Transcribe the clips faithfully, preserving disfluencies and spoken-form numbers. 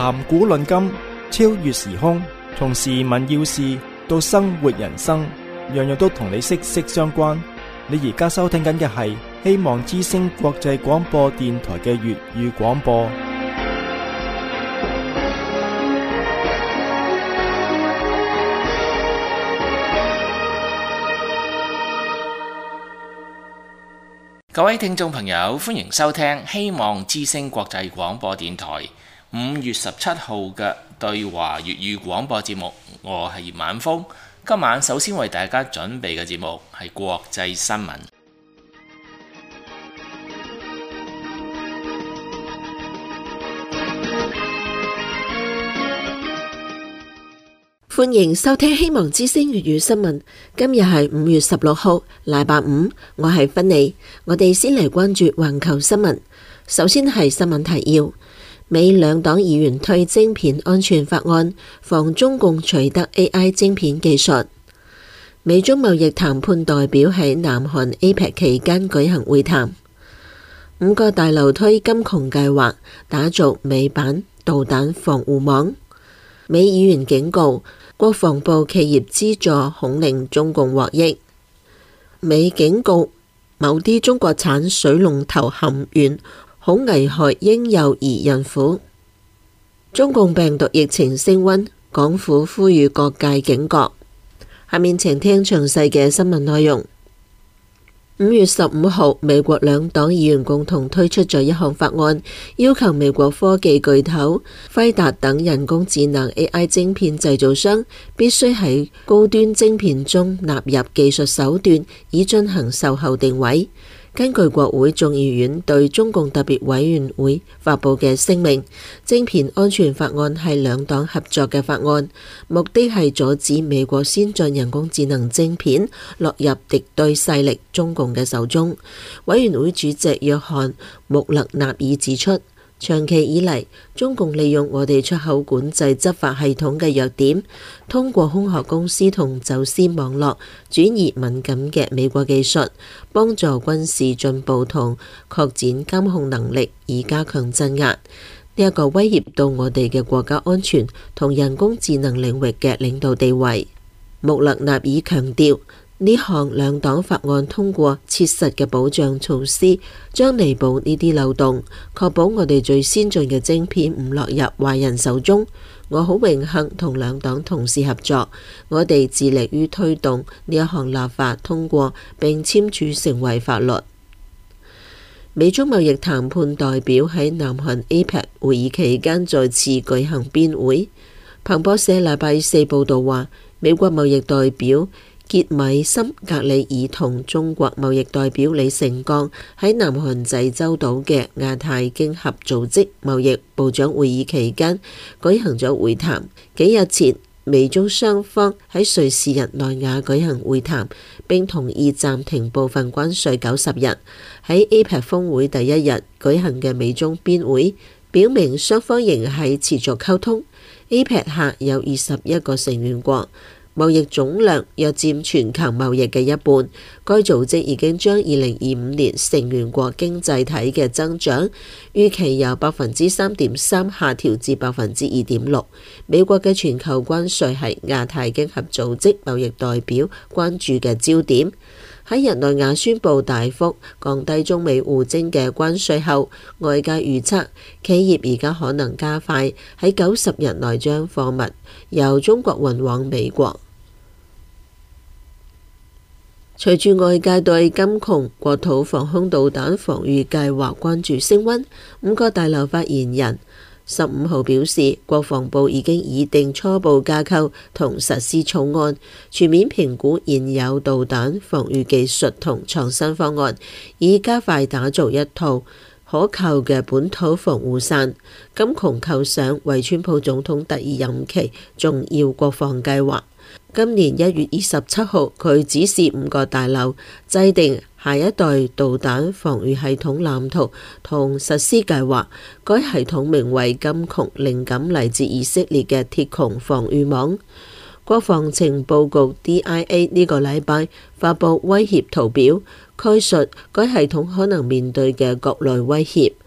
談古論今，超越時空，從時聞要事到生活人生，樣樣都同你息息相關。你而家收聽緊嘅係希望之聲國際廣播電台嘅粵語廣播。 各位聽眾朋友，歡迎收聽希望之聲國際廣播電台五月十七號嘅對華粵語廣播節目。我係葉晚風，今晚首先為大家準備嘅節目係國際新聞。 歡迎收聽希望之聲粵語新聞。今日係五月十六號，禮拜五，我係芬妮。我哋先嚟關注環球新聞。首先係新聞提要：美兩黨議員推晶片安全法案，防中共取得 A I 晶片技術。美中貿易談判代表喺南韓 A P E C 期間舉行會談。五角大樓推金窮計劃，打造美版導彈防護網。美議員警告國防部企業資助恐令中共獲益。美警告某啲中國產水龍頭含鉛恐危害嬰幼兒孕婦。中共病毒疫情升溫，港府呼籲各界警覺。下面請聽詳細嘅新聞內容。五月十五號，美國兩黨議員共同推出咗一項法案，要求美國科技巨頭輝達等人工智能 A I 晶片製造商必須喺高端晶片中納入技術手段，以進行售後定位。根據國會眾議院對中共特別委員會發佈嘅聲明，晶片安全法案係兩黨合作嘅法案，目的係阻止美國先進人工智能晶片落入敵對勢力中共嘅手中。委員會主席約翰穆勒納爾指出，長期以嚟，中共利用我哋出口管制執法系統嘅弱點，通過空殼公司同走私網絡轉移敏感嘅美國技術，幫助軍事進步同擴展監控能力，以加強鎮壓。呢一個威脅到我哋嘅國家安全同人工智能領域嘅領導地位。穆勒納爾強調，呢項兩黨法案通過切實嘅保障措施，將彌補呢啲漏洞，確保我哋最先進嘅晶片唔落入壞人手中。我好榮幸同兩黨同事合作，我哋致力於推動呢一項立法通過並簽署成為法律。美中貿易談判代表喺南韓 A P E C 會議期間再次舉行邊會。彭博社禮拜四報道話，美國貿易代表傑米森格里爾同中國貿易代表李成鋼喺南韓濟州島嘅亞太經合組織貿易部長會議期間舉行咗會談。幾日前，美中雙方喺瑞士日內瓦舉行會談，並同意暫停部分關稅九十日。喺 A P E C 峰會第一日舉行嘅美中邊會，表明雙方仍係持續溝通。A P E C 下有二十一個成員國，貿易總量約佔全球貿易嘅一半。該組織已經將二零二五年成員國經濟體嘅增長預期由百分之三點三下調至百分之二點六。美國嘅全球關稅係亞太經合組織貿易代表關注嘅焦點。喺日內瓦宣布大幅降低中美互徵嘅關稅後，外界預測企業而家可能加快喺九十日內將貨物由中國運往美國。隨住外界對金窮國土防空導彈防禦計劃關注升溫，五角大樓發言人十五號表示，國防部已經擬定初步架構同實施草案，全面評估現有導彈防禦技術同創新方案，以加快打造一套可靠嘅本土防護傘。金窮構想為川普總統第二任期重要國防計劃。今年一月二十七號，佢指示五角大樓制定下一代導彈防禦系統藍圖同實施計劃。該系統名為金窮，靈感嚟自以色列嘅鐵穹防禦網。國防情報局 D I A 呢個禮拜發佈威脅圖表，概述該系統可能面對嘅各類威脅。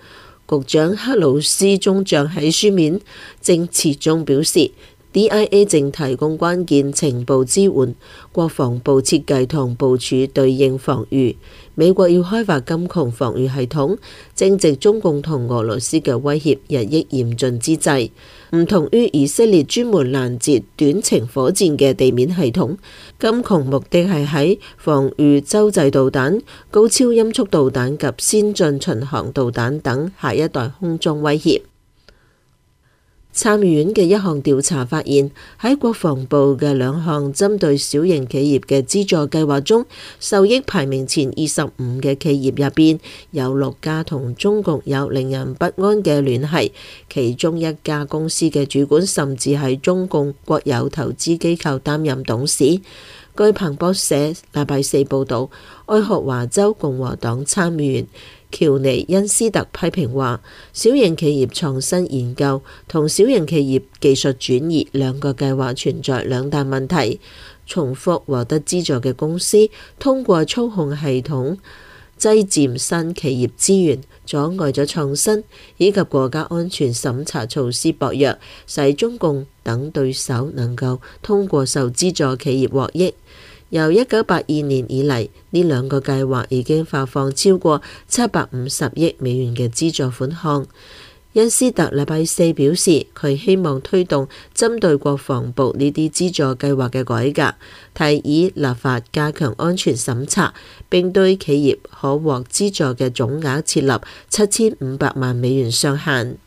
局長克魯斯中將喺書面證詞中表示，D I A 正提供關鍵情報支援，國防部設計同部署對應防禦。美國要開發金窮防禦系統，正值中共同俄羅斯嘅威脅日益嚴峻之際。唔同於以色列專門攔截短程火箭嘅地面系統，金窮目的係喺防禦洲際導彈、高超音速導彈及先進巡航導彈等下一代空中威脅。參議院嘅一項調查發現，喺國防部嘅兩項針對小型企業嘅資助計劃中，受益排名前二十五嘅企業入邊，有六家同中共有令人不安嘅聯繫，其中一家公司嘅主管甚至喺中共國有投資機構擔任董事。據彭博社禮拜四報導，愛荷華州共和黨參議員喬尼恩斯特批評話，小型企業創新研究同小型企業技術轉移兩個計劃存在兩大問題。重複獲得資助嘅公司通過操控系統擠佔新企業資源，阻礙咗創新，以及國家安全審查措施薄弱，使中共等對手能夠通過受資助企業獲益。由一九八二年以嚟，呢兩個計劃已經發放超過七百五十億美元嘅資助款項。恩斯特禮拜四表示，佢希望推動針對國防部呢啲資助計劃嘅改革，提議立法加強安全審查，並對企業可獲資助嘅總額設立七千五百萬美元上限。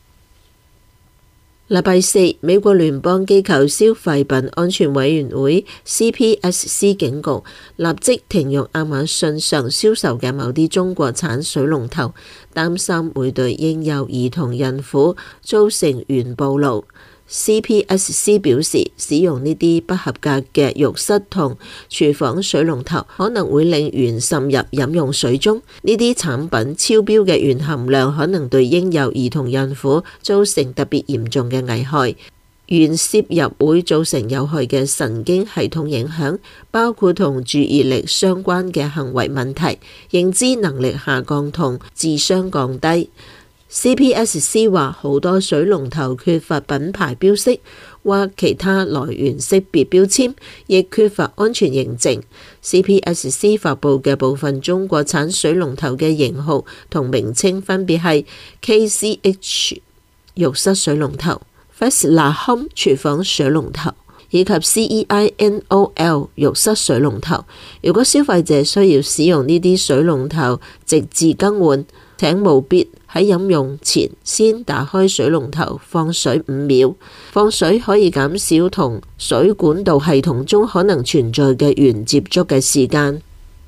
禮拜四，美國聯邦機構消費品安全委員會 C P S C 警告，立即停用亞馬遜上銷售嘅某啲中國產水龍頭，擔心會對嬰幼兒同孕婦造成原暴露。C P S C 表示，使用呢啲不合格嘅浴室同廚房水龍頭可能會令鉛滲入飲用水中。呢啲產品超標嘅鉛含量可能對嬰幼兒同孕婦造成特別嚴重嘅危害。鉛攝入會造成有害嘅神經系統影響，包括同注意力相關嘅行為問題、認知能力下降同智商降低。C P S C 話，好多水龍頭缺乏品牌標識或其他來源識別標籤，亦缺乏安全認證。C P S C 發布嘅部分中國產水龍頭嘅型號同名稱分別係 K C H 浴室水龍頭、Festlahomme 廚房水龍頭以及 C E I N O L 浴室水龍頭。如果消費者需要使用呢啲水龍頭直至更換，請務必喺飲用前先打開水龍頭放水五秒。放水可以減少同水管道系統中可能存在嘅鉛接觸嘅時間。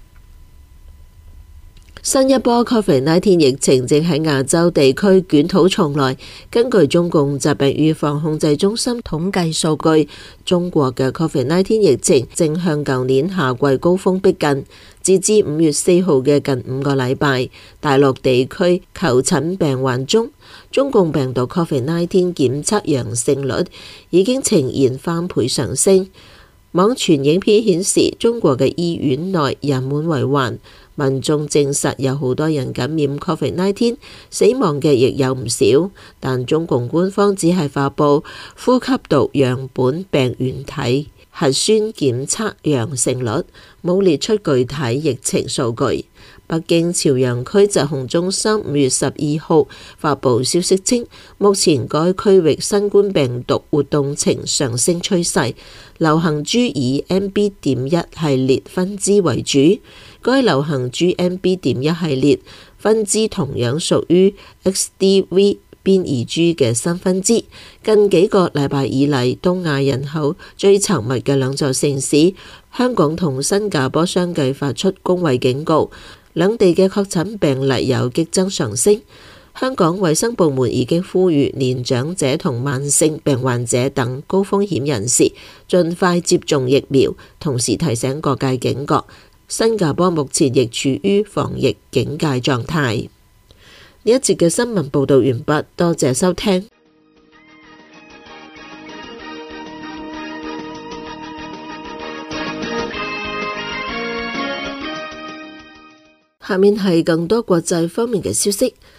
新一波 Covid 十九 疫情正喺亞洲地區捲土重來。根據中共疾病預防控制中心統計數據，中國嘅 Covid 十九 疫情正向舊年夏季高峰逼近。截至五月四號嘅近五個禮拜，大陸地區求診病患中，中共病毒 Covid 十九 檢測陽性率已經呈現翻倍上升。網傳影片顯示，中國嘅醫院內人滿為患，民眾證實有好多人感染 Covid 十九，死亡嘅亦有唔少。但中共官方只係發布呼吸道樣本病原體核酸檢測陽性率，冇列出具體疫情數據。北京朝陽區疾控中心五月十二號發布消息稱，目前該區域新冠病毒活動呈上升趨勢，流行株以 M B 點一系列分支為主。該流行株 M B 點一系列分支同樣屬於 X D V 變異株嘅新分支。近幾個禮拜以嚟，東亞人口最稠密嘅兩座城市香港同新加坡相繼發出公衛警告，兩地嘅確診病例有激增上升。香港衛生部門已經呼籲年長者同慢性病患者等高風險人士盡快接種疫苗，同時提醒各界警覺。新加坡目前亦處於防疫警戒狀態。呢一節嘅新聞報道完畢，多謝收聽。下面係更多國際方面嘅消息。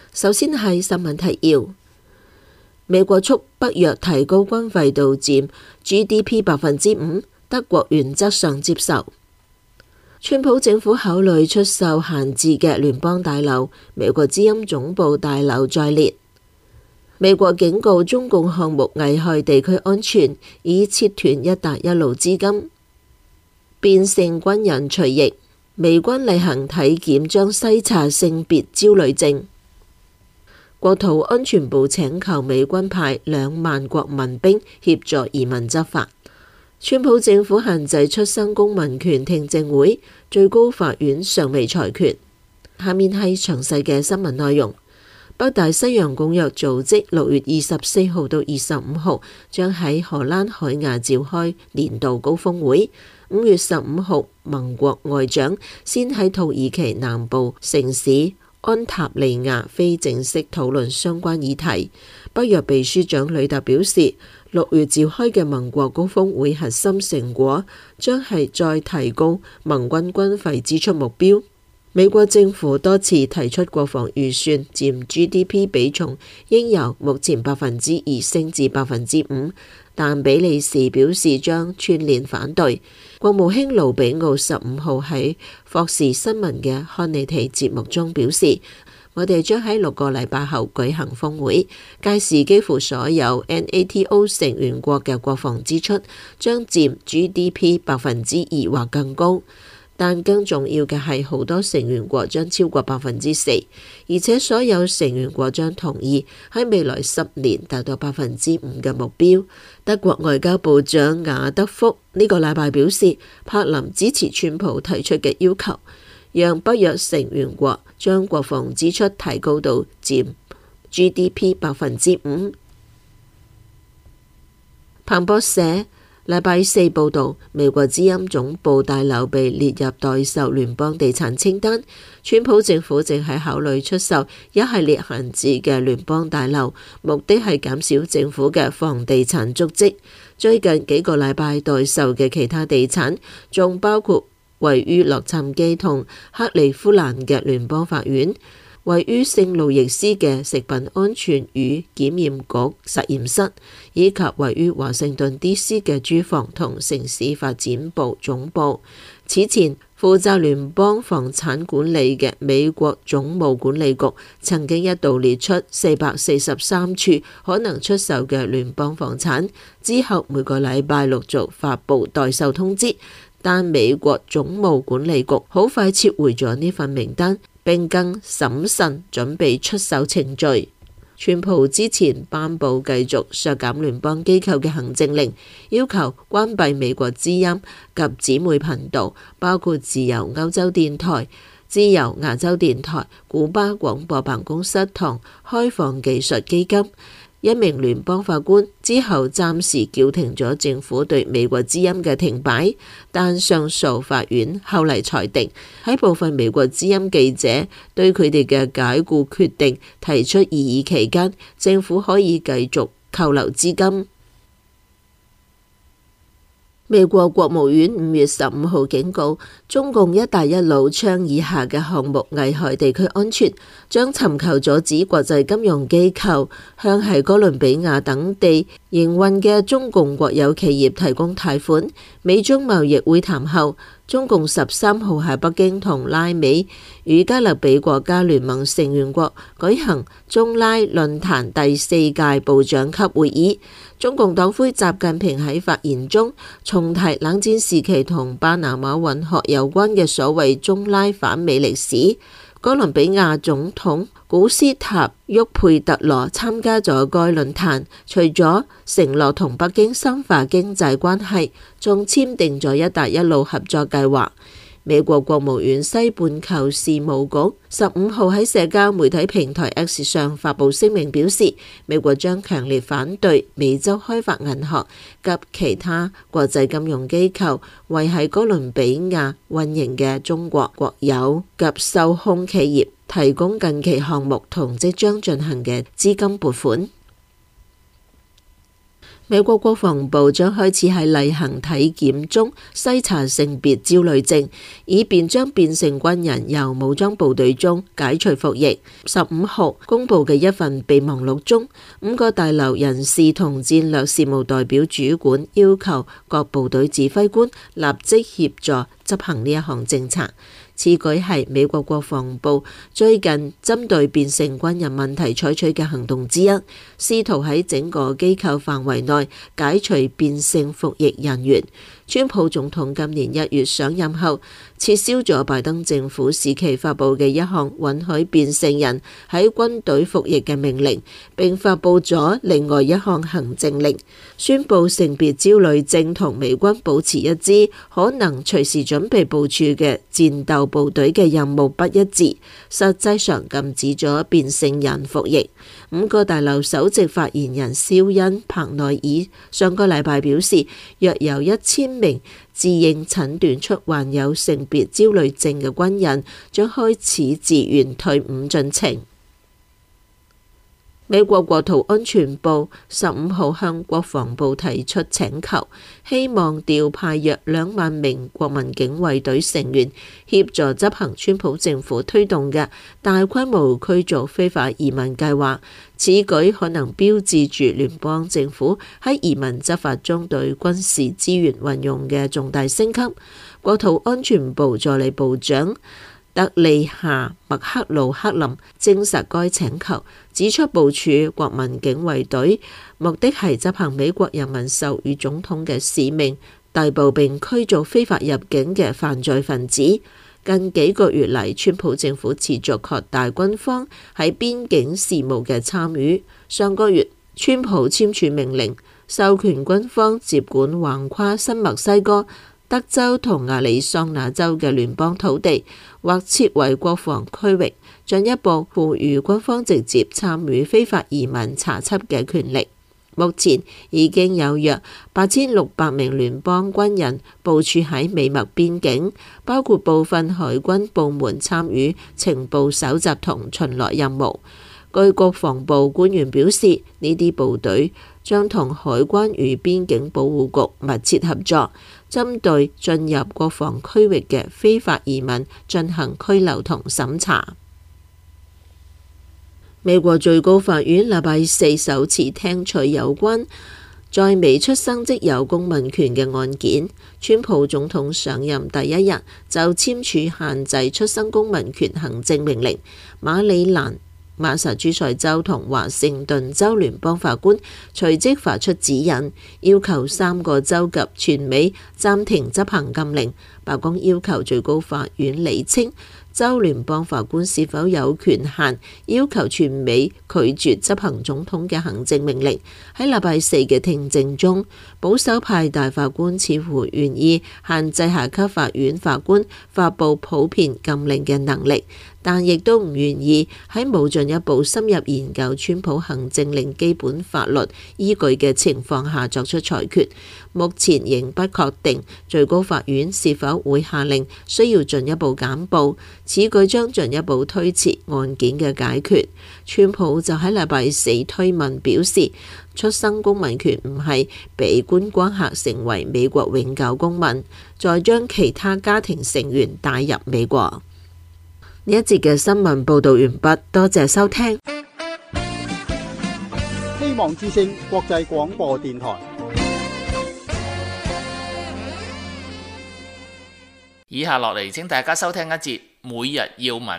首先係新聞提要：美國促北約提高軍費到佔 G D P 百分之五，德國原則上接受。川普政府考慮出售閒置嘅聯邦大樓，美國之音總部大樓在列。美國警告中共項目危害地區安全，已切斷一帶一路資金。變性軍人除役，美軍例行體檢將篩查性別焦慮症。國土安全部請求美軍派兩萬國民兵協助移民執法。川普政府限制出生公民權聽證會，最高法院尚未裁決。下面係詳細嘅新聞內容。北大西洋公約組織六月二十四號到二十五號將喺荷蘭海牙召開年度高峰會。五月十五號，盟國外長先喺土耳其南部城市安塔利亞非正式討論相關議題。北約秘書長呂特表示，六月召開嘅盟國高峰會核心成果將係再提高盟軍軍費支出目標。美國政府多次提出國防預算佔 G D P 比重應由目前百分之二升至百分之五，但比利時表示將串聯反對。國務卿盧比奧十五號喺霍士新聞嘅康尼提節目中表示，我哋將喺六個禮拜後舉行峰會，屆時幾乎所有 N A T O 成員國嘅國防支出將佔 G D P 百分之二或更高。但更重要嘅係，好多成員國將超過百分之四，而且所有成員國將同意喺未來十年達到百分之五嘅目標。德國外交部長雅德福呢個禮拜表示，柏林支持川普提出嘅要求，讓北約成員國將國防支出提高到佔 G D P 百分之五。彭博社禮拜四報道，美國之音總部大樓被列入待售聯邦地產清單。川普政府正係考慮出售一系列閒置嘅聯邦大樓，目的係減少政府嘅房地產足跡。最近幾個禮拜待售嘅其他地產，仲包括位於洛杉磯同克利夫蘭嘅聯邦法院，位於聖路易斯嘅食品安全與檢驗局實驗室，以及位於華盛頓 D C 嘅住房同城市發展部總部。此前，負責聯邦房產管理嘅美國總務管理局曾經一度列出四百四十三處可能出售嘅聯邦房產，之後每個禮拜陸續發布待售通知，但美國總務管理局好快撤回咗呢份名單，並更審慎準備出售程序。川普之前頒布繼續削減聯邦機構嘅行政令，要求關閉美國之音及姊妹頻道，包括自由歐洲電台、自由亞洲電台、古巴廣播辦公室同開放技術基金。一名聯邦法官之後暫時叫停咗政府對美國之音嘅停擺，但上訴法院後嚟裁定，喺部分美國之音記者對佢哋嘅解僱決定提出異議期間，政府可以繼續扣留資金。美國國務院五月十五號警告，中共一帶一路倡議下嘅項目危害地區安全，將尋求阻止國際金融機構向喺哥倫比亞等地營運嘅中共國有企業提供貸款。美中貿易會談後，中共十三號喺北京同拉美與加勒比國家聯盟成員國舉行中拉論壇第四屆部長級會議。中共黨魁習近平喺發言中重提冷戰時期同巴拿馬運河有關嘅所謂中拉反美歷史。哥倫比亞總統古斯塔沃佩特羅參加咗該論壇，除咗承諾同北京深化經濟關係，仲簽訂咗一帶一路合作計劃。美國國務院西半球事務局十五號喺社交媒體平台 X 上發布聲明表示，美國將強烈反對美洲開發銀行及其他國際金融機構為喺哥倫比亞運營嘅中國國有及受控企業提供近期項目同即將進行嘅資金撥款。 美國國防部將開始喺例行體檢中篩查性別焦慮症，以便將變性軍人由武裝部隊中解除服役。十五號公佈嘅一份備忘錄中，五個大樓人事同戰略事務代表主管要求各部隊指揮官立即協助執行呢一項政策。此舉係美國國防部最近針對變性軍人問題採取嘅行動之一，試圖喺整個機構範圍內解除變性服役人員。川普總統今年一月上任後，撤銷咗拜登政府時期發布嘅一項允許變性人喺軍隊服役嘅命令，並發布咗另外一項行政令，宣布性別焦慮症同美軍保持一支可能隨時準備部署嘅戰鬥部隊嘅任務不一致，實際上禁止咗變性人服役。五個大樓首席發言人肖恩帕內爾上個禮拜表示，約有一千名自認診斷出患有性別焦慮症嘅軍人將開始自願退伍進程。美國國土安全部十五號向國防部提出請求，希望調派約兩萬名國民警衛隊成員協助執行川普政府推動嘅大規模驅逐非法移民計劃。此舉可能標誌住聯邦政府喺移民執法中對軍事資源運用嘅重大升級。國土安全部助理部長特利夏麥克魯克林證實該請求，指出部署國民警衛隊目的係執行美國人民授予總統嘅使命，逮捕並驅逐非法入境嘅犯罪分子。近幾個月嚟，川普政府持續擴大軍方喺邊境事務嘅參與。上個月，川普簽署命令，授權軍方接管橫跨新墨西哥、德州同亞利桑那州嘅聯邦土地，或設為國防區域，進一步賦予軍方直接參與非法移民查緝嘅權力。目前已經有約八千六百名聯邦軍人部署喺美墨邊境，包括部分海軍部門參與情報搜集同巡邏任務。據國防部官員表示，呢啲部隊將同海關與邊境保護局密切合作，針對進入國防區域嘅非法移民進行拘留同審查。美國最高法院禮拜四首次聽取有關在美出生即有公民權嘅案件。川普總統上任第一日就簽署限制出生公民權行政命令，馬里蘭、馬薩諸塞州同華盛頓州聯邦法官隨即發出指引，要求三個州及全美暫停執行禁令。白宮要求最高法院釐清州聯邦法官是否有權限要求全美拒絕執行總統嘅行政命令。喺禮拜四嘅聽證中，保守派大法官似乎願意限制下級法院法官發布普遍禁令嘅能力，但亦都唔願意喺冇進一步深入研究川普行政令基本法律依據嘅情況下作出裁決。目前仍不確定最高法院是否會下令需要進一步簡報，此舉將進一步推遲案件嘅解決。川普就喺禮拜四推文表示，出生公民權唔係俾觀光客成為美國永久公民，再將其他家庭成員帶入美國。呢一節嘅新聞報道完畢，多謝收聽。 希望之聲國際廣播電台。 以下落嚟，請大家收聽一節每日要聞。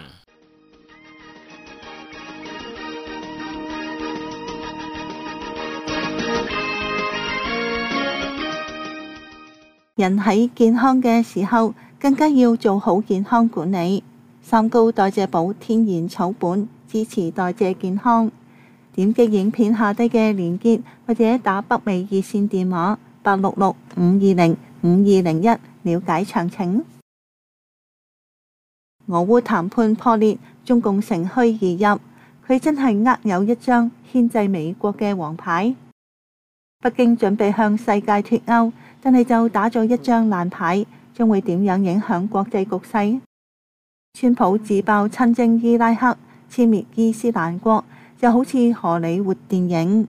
人喺健康嘅時候，更加要做好健康管理。三高代謝寶天然草本，支持代謝健康。點擊影片下低嘅連結，或者打北美熱線電話八六六五二零五二零一了解詳情。俄烏談判破裂，中共乘虛而入，佢真係握有一張牽制美國嘅王牌。北京準備向世界脫歐，但係就打咗一張爛牌，將會點樣影響國際局勢？川普自爆親征伊拉克，殲滅伊斯蘭國，就好似荷里活電影。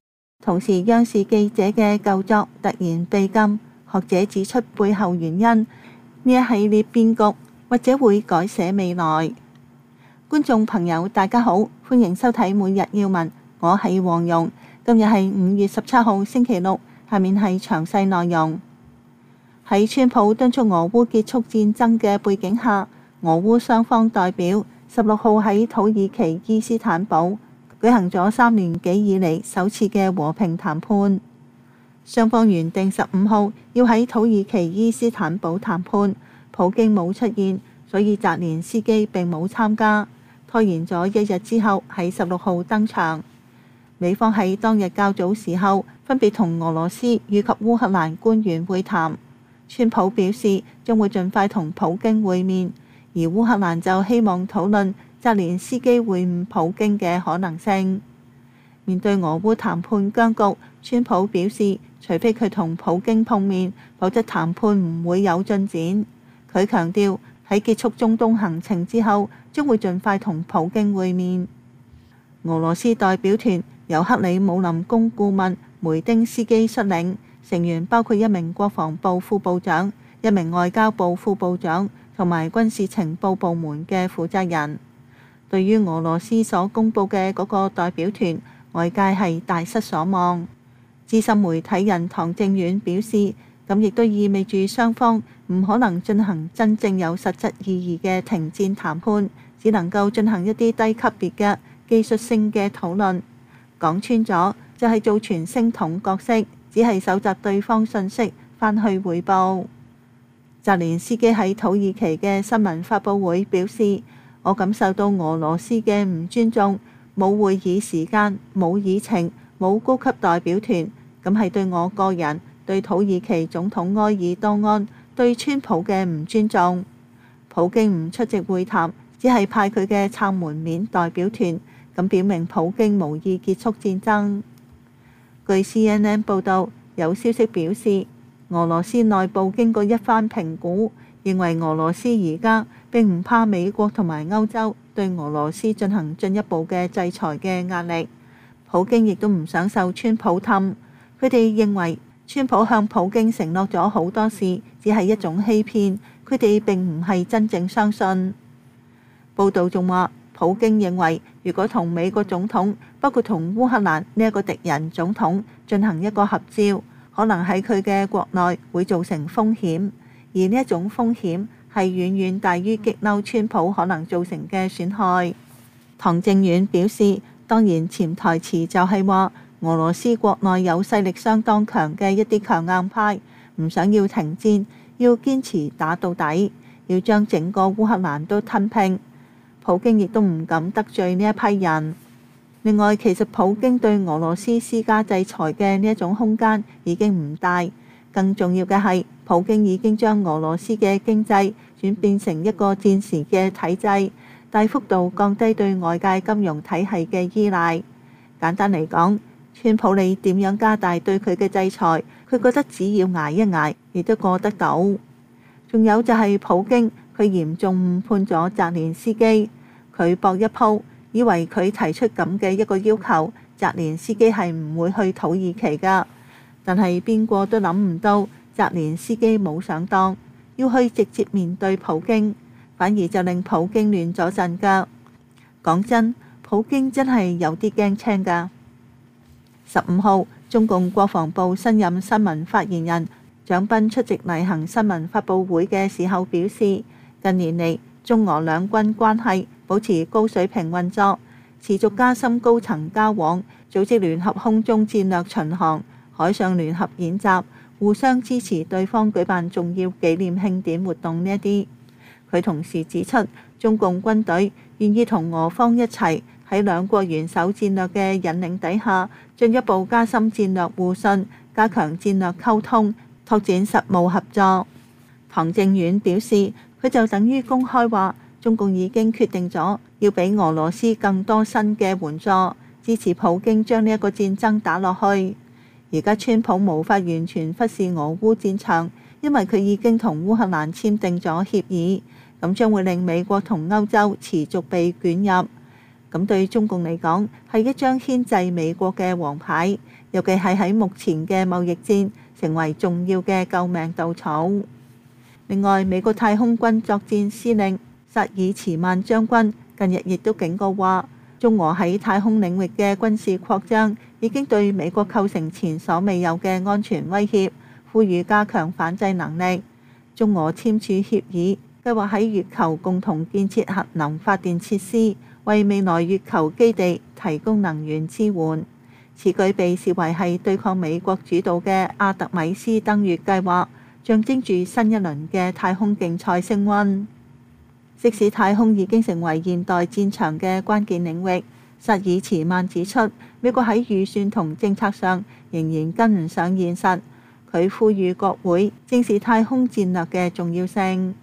同時，央視記者嘅舊作突然被禁，學者指出背後原因，呢一系列變局或者會改寫未來。觀眾朋友大家好，歡迎收睇每日要聞，我係黃蓉。今日係五月十七號星期六，下面係詳細內容。喺川普敦促俄烏結束戰爭嘅背景下，俄烏雙方代表十六號喺土耳其伊斯坦堡舉行咗三年幾以嚟首次嘅和平談判。雙方原定十五號要喺土耳其伊斯坦堡談判，普京冇出現，所以澤連斯基並冇參加，拖延咗一日之後喺十六號登場。美方喺當日較早時候分別同俄羅斯以及烏克蘭官員會談，川普表示將會盡快同普京會面，而烏克蘭就希望討論澤連斯基會晤普京嘅可能性。面對俄烏談判僵局，川普表示，除非佢同普京碰面，否則談判唔會有進展。佢強調喺結束中東行程之後，將會盡快同普京會面。俄羅斯代表團由克里姆林宮顧問梅丁斯基率領，成員包括一名國防部副部長、一名外交部副部長同埋軍事情報部門嘅負責人。對於俄羅斯所公布嘅嗰個代表團，外界係大失所望。資深媒體人唐正遠表示，咁亦都意味住雙方唔可能進行真正有實質意義嘅停戰談判，只能夠進行一啲低級別嘅技術性嘅討論。講穿咗就係做傳聲筒角色，只係搜集對方信息返去匯報。澤連斯基喺土耳其嘅新聞發佈會表示，我感受到俄羅斯嘅唔尊重，冇會議時間，冇議程，冇高級代表團，咁係對我個人、對土耳其總統埃爾多安、對川普嘅唔尊重。普京唔出席會談，只係派佢嘅撐門面代表團，咁表明普京無意結束戰爭。據 C N N 報導，有消息表示，俄羅斯內部經過一番評估，認為俄羅斯而家並唔怕美國同埋歐洲對俄羅斯進行進一步嘅制裁嘅壓力。普京亦都唔想受川普氹，佢哋認為川普向普京承諾咗好多事，只係一種欺騙，佢哋並唔係真正相信。報道仲話，普京認為如果同美國總統，包括同烏克蘭呢一個敵人總統進行一個合照，可能喺佢嘅國內會造成風險，而呢一種風險係遠遠大於激嬲川普可能造成嘅損害。唐正遠表示，當然潛台詞就係話，俄羅斯國內有勢力相當強嘅一啲強硬派，唔想要停戰，要堅持打到底，要將整個烏克蘭都吞併。普京亦都唔敢得罪呢一批人。另外，其實普京對俄羅斯施加制裁嘅呢一種空間已經唔大。更重要嘅係，普京已經將俄羅斯嘅經濟轉變成一個戰時嘅體制，大幅度降低對外界金融體系嘅依賴。簡單嚟講，川普你點樣加大對佢嘅制裁，佢覺得只要捱一捱，亦都過得到。仲有就係普京，佢嚴重誤判咗澤連斯基，佢搏一鋪，以為佢提出咁嘅一個要求，澤連斯基係唔會去土耳其㗎。但係邊個都諗唔到，澤連斯基冇上當，要去直接面對普京，反而就令普京亂咗陣㗎。講真，普京真係有啲驚青㗎。十五號，中共國防部新任新聞發言人蔣斌出席例行新聞發佈會嘅時候表示，近年嚟中俄兩軍關係保持高水平運作，持續加深高層交往，組織聯合空中戰略巡航、海上聯合演習，互相支持對方舉辦重要紀念慶典活動呢一啲。佢同時指出，中共軍隊願意同俄方一齊喺兩國元首戰略嘅引領底下，進一步加深戰略互信，加強戰略溝通，拓展實務合作。唐正遠表示，佢就等於公開話，中共已經決定咗要俾俄羅斯更多新嘅援助，支持普京將呢一個戰爭打落去。而家川普無法完全忽視俄烏戰場，因為佢已經同烏克蘭簽訂咗協議，咁將會令美國同歐洲持續被捲入。 咁對中共嚟講係一張牽制美國嘅王牌，尤其係喺目前嘅貿易戰成為重要嘅救命稻草。另外，美國太空軍作戰司令薩爾茨曼將軍近日亦都警告話，中俄喺太空領域嘅軍事擴張已經對美國構成前所未有嘅安全威脅，呼籲加強反制能力。中俄簽署協議，計劃喺月球共同建設核能發電設施，為未來月球基地提供能源支援。此舉被視為係對抗美國主導嘅阿特米斯登月計劃，象徵住新一輪嘅太空競賽升溫。即使太空已經成為現代戰場嘅關鍵領域，薩爾茨曼指出，美國喺預算同政策上仍然跟唔上現實。佢呼籲國會正視太空戰略嘅重要性。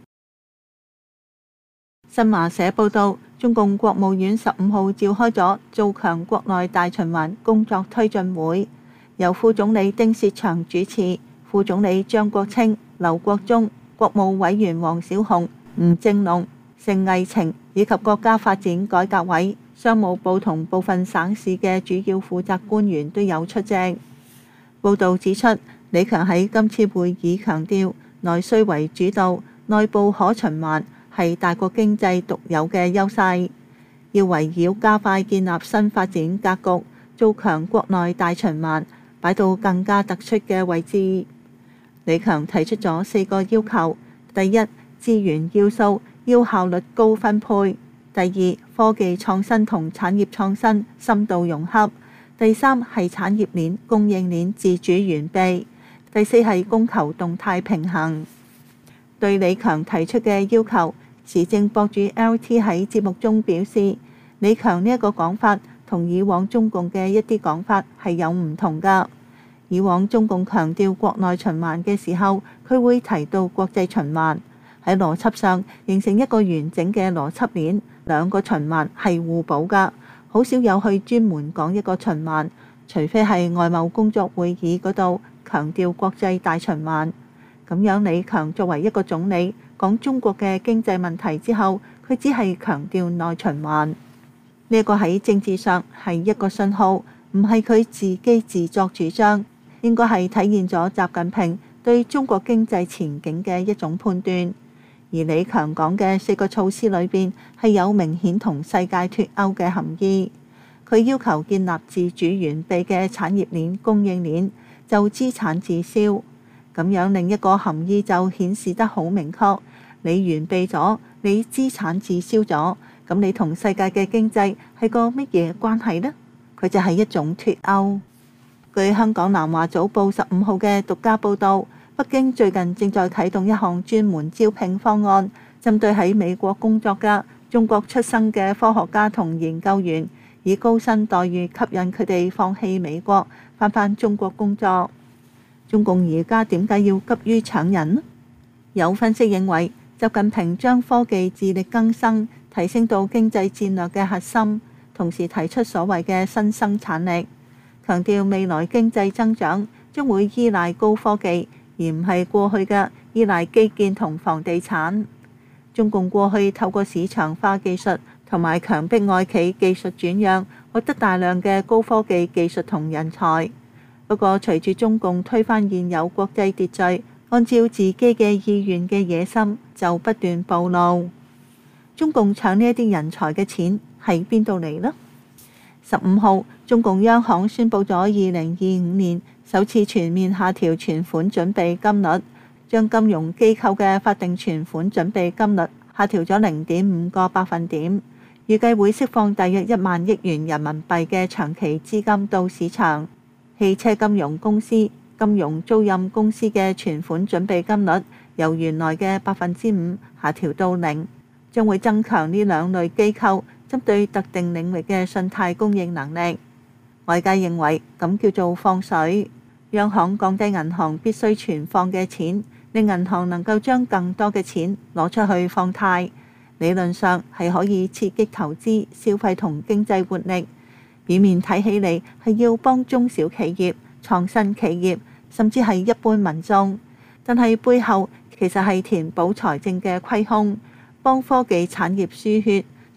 新華社報道，中共國務院十五號召開咗做強國內大循環工作推進會，由副總理丁薛祥主持，副總理張國清、劉國中、國務委員王小洪、吳政龍、盛毅晴以及國家發展改革委、商務部同部分省市嘅主要負責官員都有出席。報道指出，李強喺今次會議強調，內需為主導，內部可循環係大國經濟獨有嘅優勢，要圍繞加快建立新發展格局，做強國內大循環，擺到更加突出嘅位置。李強提出咗四個要求：第一，資源要素要效率高分配；第二，科技創新同產業創新深度融合；第三係產業鏈供應鏈自主完備；第四係供求動態平衡。對李強提出嘅要求，時政博主 L T 喺節目中表示，李強呢一個講法同以往中共嘅一啲講法係有唔同㗎。以往中共強調國內循環嘅時候，佢會提到國際循環，喺邏輯上形成一個完整嘅邏輯鏈，兩個循環係互補㗎，好少有去專門講一個循環，除非係外貿工作會議嗰度強調國際大循環。咁樣李強作為一個總理講中國嘅經濟問題之後，佢只係強調內循環，呢一個喺政治上係一個信號，唔係佢自己自作主張，應該係體現咗習近平對中國經濟前景嘅一種判斷。而李強講嘅四個措施裏邊係有明顯同世界脫鈎嘅含義。佢要求建立自主完備嘅產業鏈供應鏈，就資產自銷。咁樣另一個含義就顯示得好明確，你完備咗，你資產自銷咗，咁你同世界嘅經濟係個乜嘢關係呢？佢就係一種脫鈎。據香港南華早報十五號嘅獨家報導，北京最近正在啟動一項專門招聘方案，針對喺美國工作嘅中國出生嘅科學家同研究員，以高薪待遇吸引佢哋放棄美國，返返中國工作。中共而家點解要急於搶人呢？有分析認為，習近平將科技自力更生提升到經濟戰略嘅核心，同時提出所謂嘅新生產力，強調未來經濟增長將會依賴高科技，而唔係過去嘅依賴基建同房地產。中共過去透過市場化技術同埋強迫外企技術轉讓，獲得大量嘅高科技技術同人才。不過，隨住中共推翻現有國際秩序，按照自己嘅意願嘅野心就不斷暴露。中共搶呢一啲人才嘅錢喺邊度嚟呢？十五號，中共央行宣布咗二零二五年首次全面下調存款準備金率，將金融機構嘅法定存款準備金率下調咗零點五個百分點，預計會釋放大約一萬億元人民幣嘅長期資金到市場。汽車金融公司、金融租賃公司嘅存款準備金率由原來嘅百分之五下調到零，將會增強呢兩類機構針對特定領域嘅信貸供應能力。外界認為咁叫做放水，央行降低銀行必須存放嘅錢，令銀行能夠將更多嘅錢攞出去放貸，理論上係可以刺激投資、消費同經濟活力。表面睇起嚟係要幫中小企業、創新企業，甚至係一般民眾，但係背後其實係填補財政嘅虧空，幫科技產業輸血，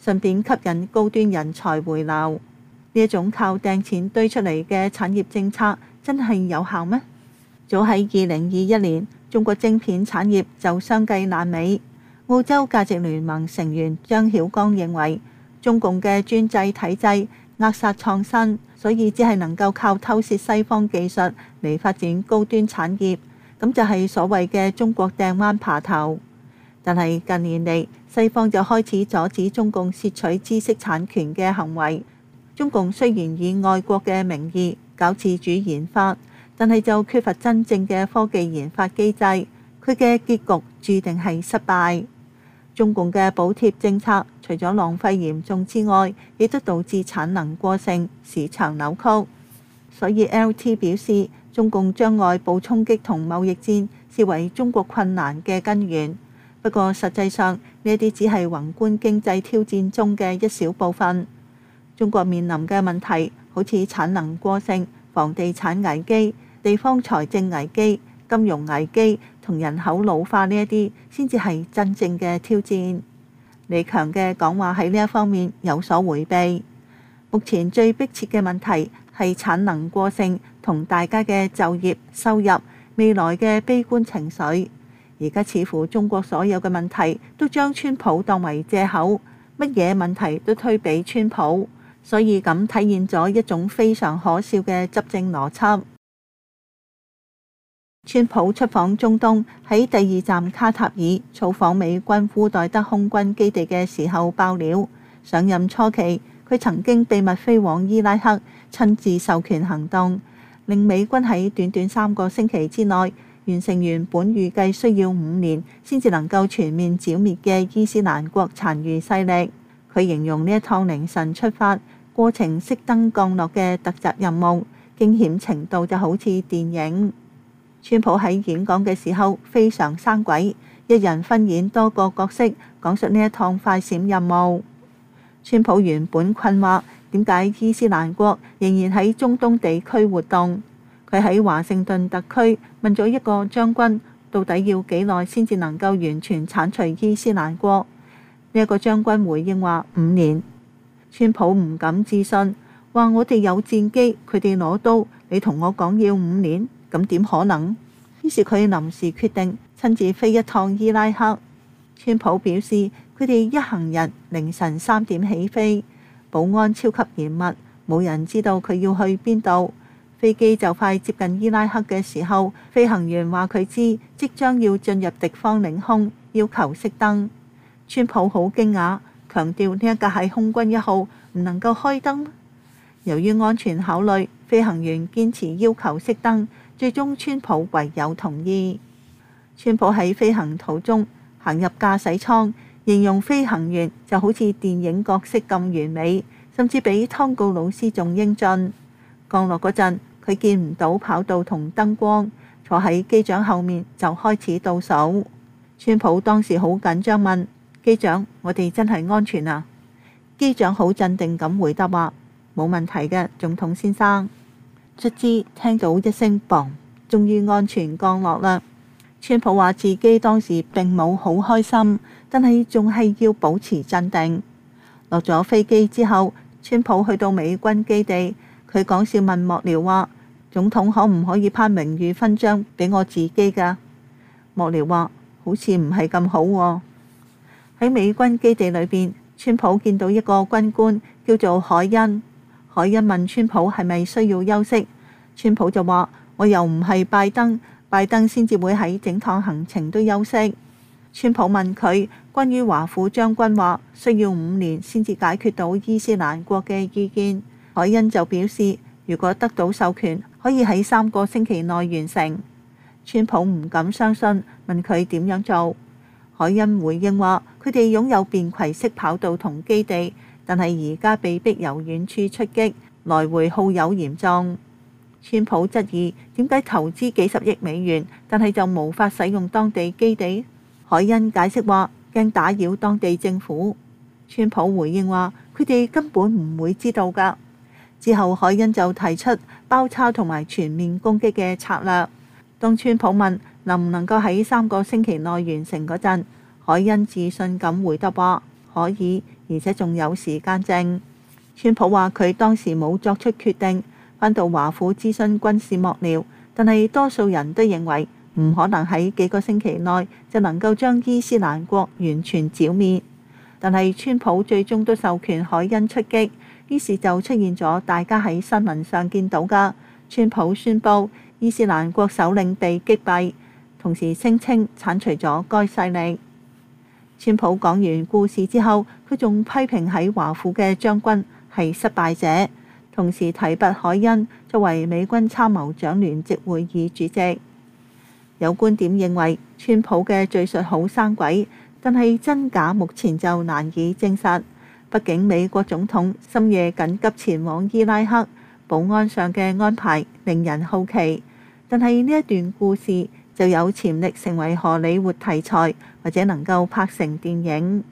順便吸引高端人才回流。呢一種靠掟錢堆出嚟嘅產業政策真係有效咩？早喺二零二一年，中國晶片產業就相繼爛尾。澳洲價值聯盟成員張曉光認為，中共嘅專制體制扼殺創新，所以只係能夠靠偷竊西方技術嚟發展高端產業，咁就係所謂嘅中國掟彎爬頭。但係近年嚟，西方就開始阻止中共竊取知識產權嘅行為。中共雖然以愛國嘅名義搞自主研發，但係就缺乏真正嘅科技研發機制，佢嘅結局注定係失敗。中共嘅補貼政策除咗浪費嚴重之外，亦都導致產能過剩、市場扭曲。所以 L T 表示，中共將外部衝擊同貿易戰視為中國困難嘅根源。不過實際上，呢啲只係宏觀經濟挑戰中嘅一小部分。中國面臨嘅問題好似產能過剩、房地產危機、地方財政危機、金融危機同人口老化呢一啲，先至係真正嘅挑戰。李強嘅講話喺呢一方面有所迴避。目前最迫切嘅問題係產能過剩同大家嘅就業、收入、未來嘅悲觀情緒。而家似乎中國所有嘅問題都將川普當為藉口，乜嘢問題都推俾川普。所以咁體現咗一種非常可笑嘅執政邏輯。川普出訪中東，喺第二站卡塔爾造訪美軍烏代德空軍基地嘅時候爆料，上任初期佢曾經秘密飛往伊拉克，親自授權行動，令美軍喺短短三個星期之內完成原本預計需要五年先至能夠全面剿滅嘅伊斯蘭國殘餘勢力。佢形容呢一趟凌晨出發、過程熄燈降落嘅突襲任務，驚險程度就好似電影。川普喺演講嘅時候非常生鬼，一人分演多個角色，講述呢一趟快閃任務。川普原本困惑，點解伊斯蘭國仍然喺中東地區活動？佢喺華盛頓特區問咗一個將軍，到底要幾耐先至能夠完全剷除伊斯蘭國？呢一個將軍回應話五年。川普唔敢置信，話我哋有戰機，佢哋攞刀，你同我講要五年，咁點可能？於是佢臨時決定親自飛一趟伊拉克。川普表示，佢哋一行人凌晨三點起飛，保安超級嚴密，冇人知道佢要去邊度。飛機就快接近伊拉克嘅時候，飛行員話佢知即將要進入敵方領空，要求熄燈。川普好驚訝，強調呢一架係空軍一號，唔能夠開燈。由於安全考慮，飛行員堅持要求熄燈，最終川普唯有同意。川普喺飛行途中行入駕駛艙，形容飛行員就好似電影角色咁完美，甚至比湯告魯斯仲英俊。降落嗰陣，佢見唔到跑道同燈光，坐喺機長後面就開始倒數。川普當時好緊張，問機長：我哋真係安全啊？機長好鎮定咁回答話：冇問題嘅，總統先生。卒之聽到一聲砰，終於安全降落啦。川普話自己當時並冇好開心，但係仲係要保持鎮定。落咗飛機之後，川普去到美軍基地，佢講笑問幕僚話：總統可唔可以頒榮譽勳章俾我自己噶？幕僚話：好似唔係咁好喎。喺美軍基地裏邊，川普見到一個軍官叫做海恩。海恩問川普係咪需要休息，川普就話：我又唔係拜登，拜登先至會喺整趟行程都休息。川普問佢關於華府將軍話需要五年先至解決到伊斯蘭國嘅意見，海恩就表示如果得到授權，可以喺三個星期內完成。川普唔敢相信，問佢點樣做。海恩回應話：佢哋擁有便攜式跑道同基地，但係而家被逼由遠處出擊，來回耗油嚴重。川普質疑點解投資幾十億美元，但係就無法使用當地基地？海恩解釋話：驚打擾當地政府。川普回應話：佢哋根本唔會知道㗎。之後海恩就提出包抄同埋全面攻擊嘅策略。當川普問能唔能夠喺三個星期內完成嗰陣，海恩自信咁回答話：可以，而而且仲有時間剩。川普話佢當時冇作出決定，返到華府諮詢軍事幕僚，但係多數人都認為唔可能喺幾個星期內就能夠將伊斯蘭國完全剿滅。但係川普最終都授權海恩出擊，於是就出現咗大家喺新聞上見到嘅川普宣布伊斯蘭國首領被擊斃，同時聲稱剷除咗該勢力。川普講完故事之後，佢仲批評喺華府嘅將軍係失敗者，同時提拔海恩作為美軍參謀長聯席會議主席。有觀點認為川普嘅敘述好生鬼，但係真假目前就難以證實。畢竟美國總統深夜緊急前往伊拉克，保安上嘅安排令人好奇。但係呢一段故事就有潛力成為荷里活題材，或者能夠拍成電影。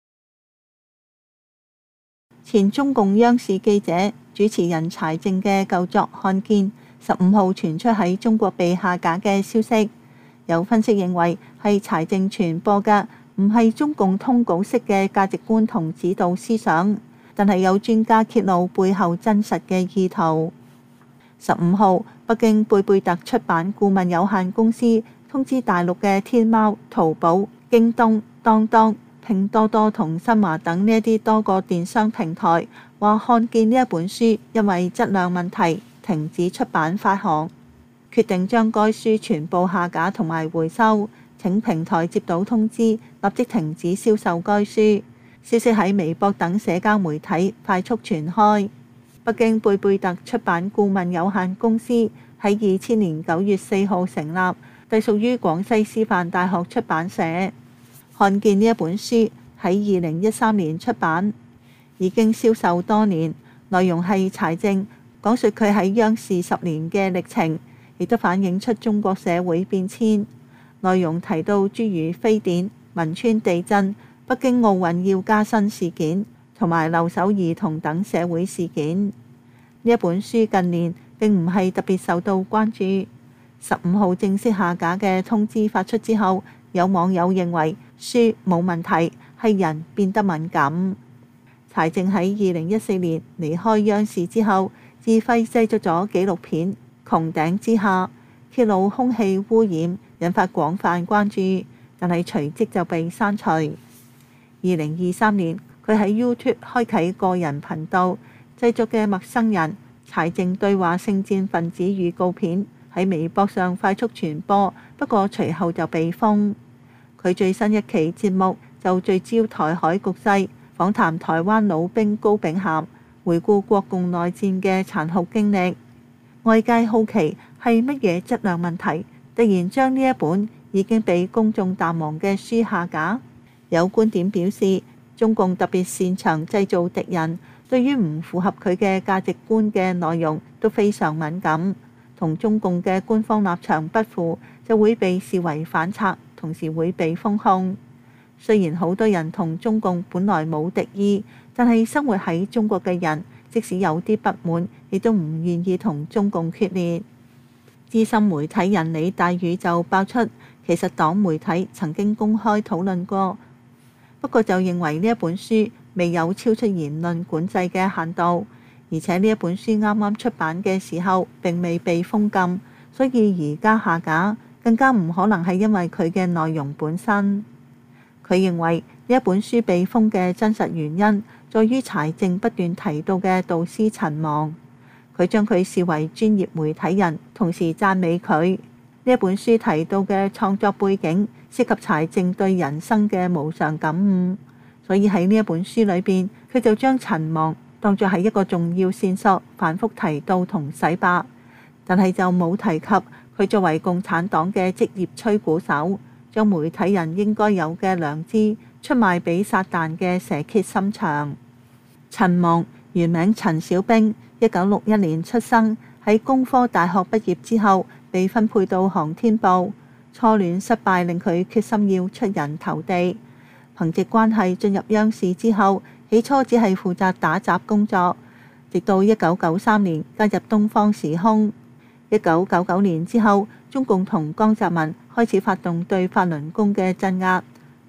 前中共央視記者、主持人柴靜嘅舊作《看見》十五號傳出喺中國被下架嘅消息。有分析認為係柴靜傳播嘅唔係中共通稿式嘅價值觀同指導思想，但係有專家揭露背後真實嘅意圖。十五號，北京貝貝特出版顧問有限公司通知大陸嘅天貓、淘寶、京東、當當、拼多多同新華等呢一啲多個電商平台，話看見呢一本書因為質量問題停止出版發行，決定將該書全部下架同埋回收，請平台接到通知立即停止銷售該書。消息喺微博等社交媒體快速傳開。北京貝貝特出版顧問有限公司喺二千年九月四號成立，隸屬於廣西師範大學出版社。看見呢一本書喺二零一三年出版，已經銷售多年，內容係柴靜講述佢喺央視十年嘅歷程，亦都反映出中國社會變遷。內容提到諸如非典、汶川地震、北京奧運要加薪事件同埋留守兒童等社會事件。呢一本書近年並唔係特別受到關注。十五號正式下架嘅通知發出之後，有網友認為書冇問題，係人變得敏感。柴靜喺二零一四年離開央視之後，自費製作咗紀錄片《穹頂之下》，揭露空氣污染，引發廣泛關注，但係隨即就被刪除。二零二三年，佢喺 YouTube 開啟個人頻道，製作嘅《陌生人》柴靜對話聖戰分子預告片喺微博上快速傳播，不過隨後就被封。佢最新一期節目就聚焦台海局勢，訪談台灣老兵高炳涵，回顧國共內戰嘅殘酷經歷。外界好奇係乜嘢質量問題，突然將呢一本已經被公眾淡忘嘅書下架？有觀點表示，中共特別擅長製造敵人，對於唔符合佢嘅價值觀嘅內容都非常敏感，同中共嘅官方立場不符，就會被視為反賊，同時會被封控。雖然好多人同中共本來冇敵意，但係生活喺中國嘅人，即使有啲不滿，亦都唔願意同中共決裂。資深媒體人李大宇就爆出，其實黨媒體曾經公開討論過，不過就認為呢一本書未有超出言論管制嘅限度，而且呢一本書啱啱出版嘅時候並未被封禁，所以而家下架更加唔可能係因為佢嘅內容本身。佢認為呢一本書被封嘅真實原因，在於柴靜不斷提到嘅導師陳芒。佢將佢視為專業媒體人，同時讚美佢。呢一本書提到嘅創作背景，涉及柴靜對人生嘅無常感悟，所以喺呢一本書裏邊，佢就將陳芒當作係一個重要線索，反覆提到同洗白，但係就冇提及佢作為共產黨嘅職業吹鼓手，將媒體人應該有嘅良知出賣俾撒旦嘅蛇蠍心腸。陳芒原名陳小兵，一九六一年出生，喺工科大學畢業之後被分配到航天部，初戀失敗令佢決心要出人頭地。憑藉關係進入央視之後，起初只係負責打雜工作，直到一九九三年加入東方時空。一九九九年之後，中共同江澤民開始發動對法輪功嘅鎮壓，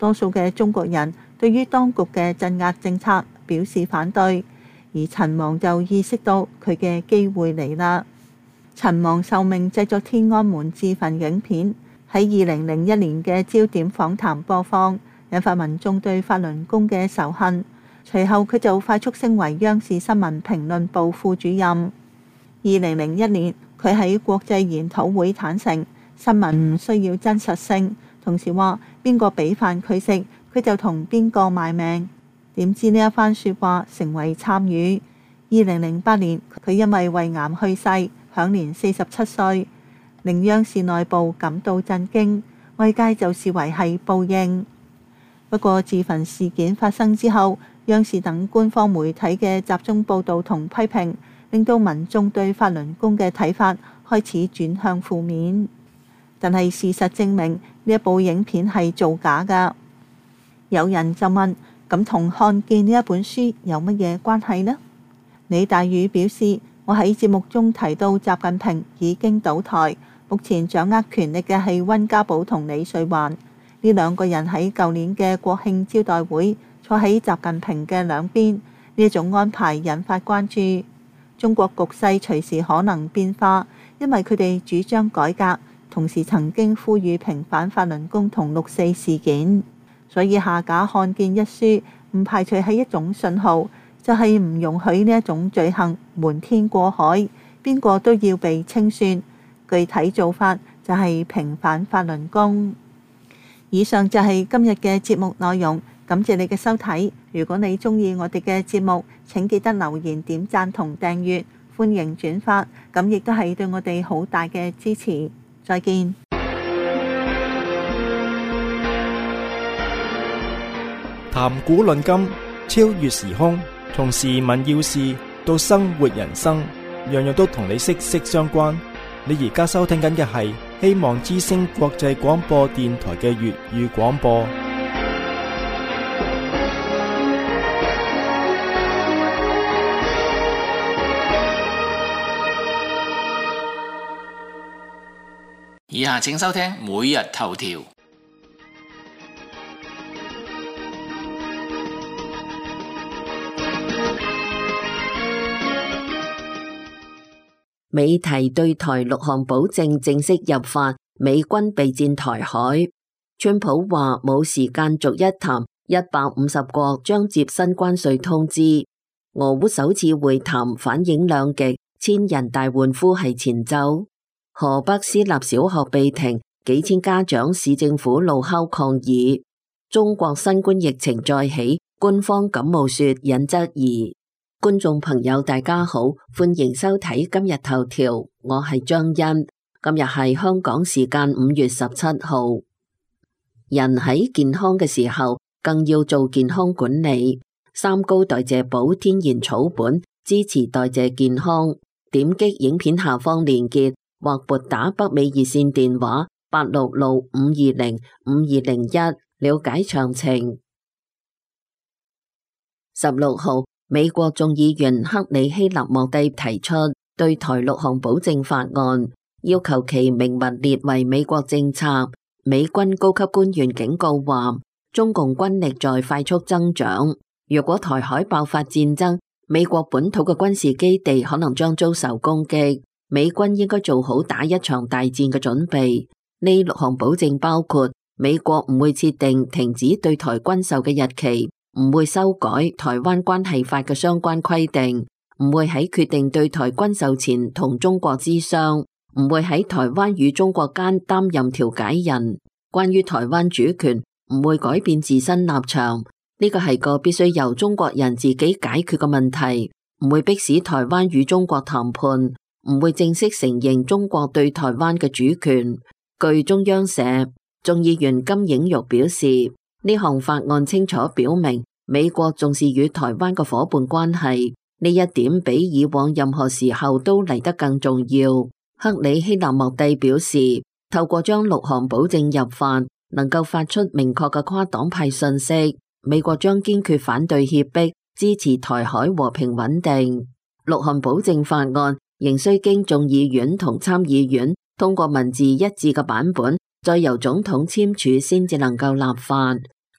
多數嘅中國人對於當局嘅鎮壓政策表示反對，而陳芒就意識到佢嘅機會嚟啦。陳芒受命製作天安門自焚影片，喺二零零一年嘅焦點訪談播放，引發民眾對法輪功嘅仇恨。隨後佢就快速升為央視新聞評論部副主任。二零零一年，佢喺國際研討會坦承新聞唔需要真實性，同時話邊個俾飯佢食，佢就同邊個賣命。點知呢一番說話成為參語。二零零八年，佢因為胃癌去世，享年四十七歲，令央視內部感到震驚，外界就視為係報應。不過自焚事件發生之後，央視等官方媒體嘅集中報導同批評，令到民眾對法輪功嘅睇法開始轉向負面。但係事實證明呢一部影片係造假㗎。有人就問：咁同看見呢一本書有乜嘢關係呢？李大宇表示：我喺節目中提到習近平已經倒台，目前掌握權力嘅係溫家寶同李瑞環。呢兩個人喺舊年嘅國慶招待會坐喺習近平嘅兩邊，呢種安排引發關注。中國局勢隨時可能變化，因為佢哋主張改革，同時曾經呼籲平反法輪功同六四事件。所以下架看見一書唔排除係一種信號，就係唔容許呢一種罪行瞞天過海，邊個都要被清算。具體做法就係平反法輪功。以上就係今日嘅節目內容，感謝你嘅收睇。如果你鍾意我哋嘅節目，請記得留言、點讚同訂閱，歡迎轉發，咁亦都係對我哋好大嘅支持。再見。 談古論今，超越時空，從時聞要事到生活人生，樣樣都同你息息相關。你而家收聽緊嘅係希望之聲國際廣播電台嘅粵語廣播。 以下請收聽每日頭條。 美提對台六項保證正式入法，美軍備戰台海。川普話冇時間逐一談，一百五十國將接新關稅通知。俄烏首次會談反映兩極，千人大換俘係前奏。河北私立小學被停，幾千家長市政府怒敲抗議。中國新冠疫情再起，官方感冒說引質疑。觀眾朋友大家好，歡迎收睇今日頭條，我係張欣。今日係香港時間五月十七號。人喺健康嘅時候，更要做健康管理。三高代謝寶天然草本，支持代謝健康。點擊影片下方連結，或撥打北美熱線電話八六六五二零五二零一了解詳情。十六號。美國眾議員克里希納莫蒂提出對台六項保證法案，要求其明文列為美國政策。美軍高級官員警告話，中共軍力在快速增長，若果台海爆發戰爭，美國本土嘅軍事基地可能將遭受攻擊。美軍應該做好打一場大戰嘅準備。呢六項保證包括美國唔會設定停止對台軍售嘅日期，唔會修改台灣關係法嘅相關規定，唔會喺決定對台軍售前同中國諮商，唔會喺台灣與中國間擔任調解人。關於台灣主權，唔會改變自身立場，呢個係個必須由中國人自己解決嘅問題，唔會迫使台灣與中國談判，唔會正式承認中國對台灣嘅主權。據中央社，眾議員金映玉表示，呢項法案清楚表明美國重視與台灣嘅夥伴關係，呢一點比以往任何時候都嚟得更重要。克里希納莫蒂表示，透過將六項保證入法，能夠發出明確嘅跨黨派信息，美國將堅決反對脅迫，支持台海和平穩定。六項保證法案仍需經眾議院同參議院通過文字一致嘅版本，再由總統簽署先至能夠立法。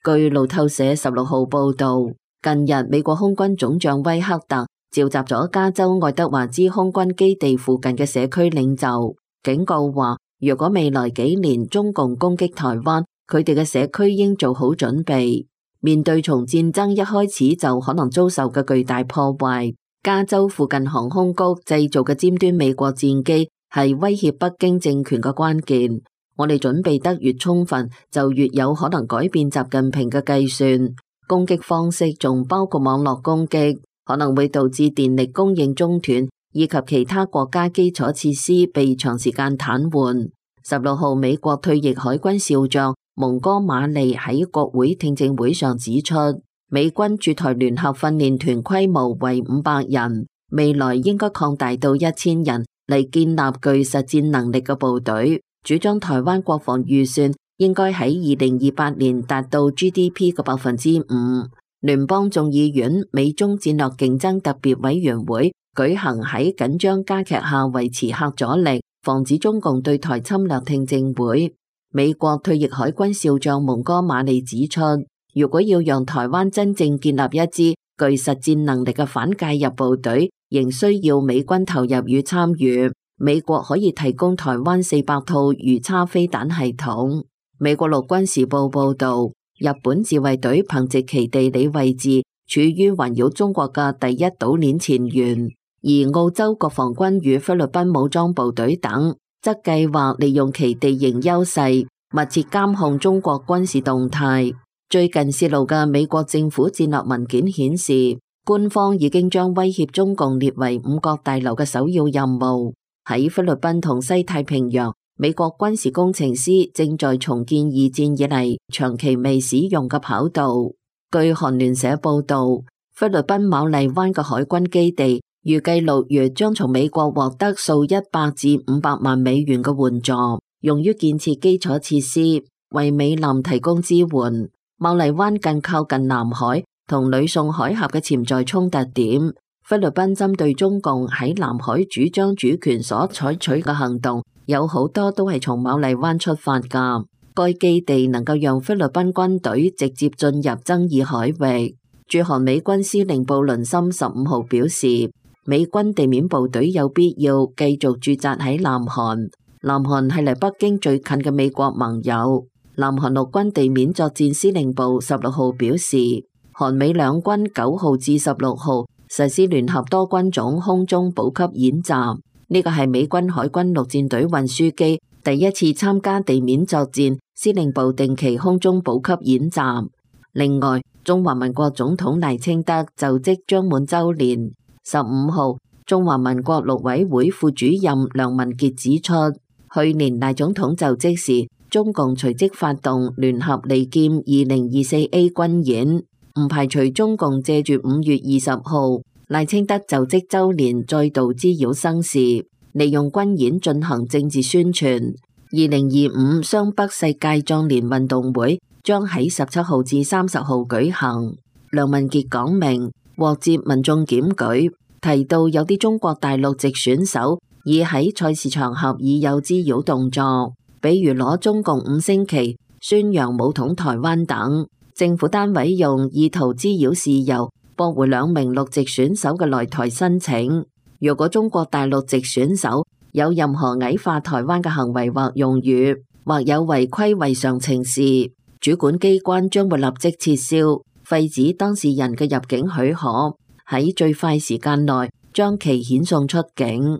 據路透社十六號報道，近日美國空軍總將威克特召集咗加州愛德華茲空軍基地附近嘅社區領袖，警告話，若果未來幾年中共攻擊台灣，佢哋嘅社區應做好準備。面對從戰爭一開始就可能遭受嘅巨大破壞，加州附近航空局製造嘅尖端美國戰機係威脅北京政權嘅關鍵。我哋準備得越充分，就越有可能改變習近平嘅計算。攻擊方式仲包括網絡攻擊，可能會導致電力供應中斷，以及其他國家基礎設施被長時間癱瘓。十六號，美國退役海軍少將蒙哥馬利喺國會聽證會上指出，美軍駐台聯合訓練團規模為五百人，未來應該擴大到一千人嚟建立具實戰能力嘅部隊。主張台灣國防預算應該喺二零二八年達到 G D P 嘅百分之五。聯邦眾議院美中戰略競爭特別委員會舉行喺緊張加劇下維持核阻力，防止中共對台侵略聽證會。美國退役海軍少將蒙哥馬利指出，如果要讓台灣真正建立一支具實戰能力嘅反介入部隊，仍需要美軍投入與參與。美國可以提供台灣四百套魚叉飛彈系統。美國陸軍時報報道，日本自衛隊憑藉其地理位置，處於環繞中國嘅第一島鏈前緣，而澳洲國防軍與菲律賓武裝部隊等，則計劃利用其地形優勢，密切監控中國軍事動態。最近洩露嘅美國政府戰略文件顯示，官方已經將威脅中共列為五角大樓嘅首要任務。喺菲律賓同西太平洋，美國軍事工程師正在重建二戰以嚟長期未使用嘅跑道。據韓聯社報道，菲律賓馬麗灣嘅海軍基地預計六月將從美國獲得數一百至五百萬美元嘅援助，用於建設基礎設施，為美艦提供支援。馬麗灣更靠近南海同呂宋海峽嘅潛在衝突點。菲律賓針對中共喺南海主張主權所採取嘅行動，有好多都係從馬麗灣出發㗎。該基地能夠讓菲律賓軍隊直接進入爭議海域。駐韓美軍司令布倫森十五號表示，美軍地面部隊有必要繼續駐紮喺南韓。南韓係離北京最近嘅美國盟友。南韓陸軍地面作戰司令部十六號表示，韓美兩軍九號至十六號實施聯合多軍種空中補給演習，呢個係美軍海軍陸戰隊運輸機第一次參加地面作戰司令部定期空中補給演習。另外，中華民國總統賴清德就職將滿週年。十五號，中華民國陸委會副主任梁文傑指出，去年賴總統就職時，中共隨即發動聯合利劍二零二四 A 軍演。唔排除中共借住五月二十號賴清德就職週年再度滋擾生事，利用軍演進行政治宣傳。二零二五雙北世界壯年運動會將喺十七號至三十號舉行。梁文傑講明，獲接民眾檢舉，提到有啲中國大陸籍選手已喺賽事場合已有滋擾動作，比如攞中共五星旗宣揚武統台灣等。政府單位用意圖滋擾事由駁回兩名陸籍選手嘅來台申請。如果中國大陸籍選手有任何矮化台灣嘅行為或用語，或有違規違常情事，主管機關將會立即撤銷、廢止當事人嘅入境許可，喺最快時間內將其遣送出境。